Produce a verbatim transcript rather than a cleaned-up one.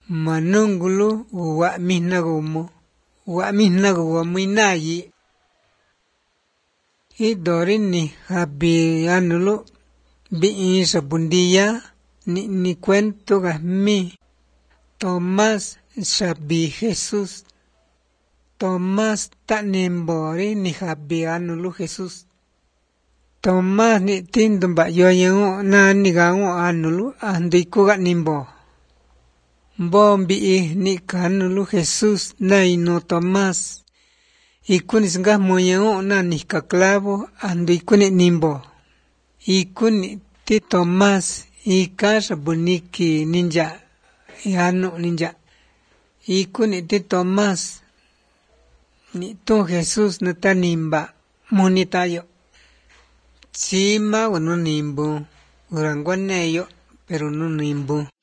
manungulu wa misnagumo wa misnagumo minayi idorini habi anulo bi sabundia ni ni cuento gasmi Tomás sabi Jesús Tomás tanembori ni habi anulo Jesús Tomás ni tindumba yoyang na ni gango anulu andi kuga nimbo bombi ni kanulu Jesús na ino Tomás ikunis nga moyang na ni kaklavo andi kuni nimbo ikuni ti Tomás ikasha buniki ninja yano ninja ikuni ti Tomás ni to Jesús na tanimba monitayo Chima bueno nimbo urangwaneyo pero no nimbo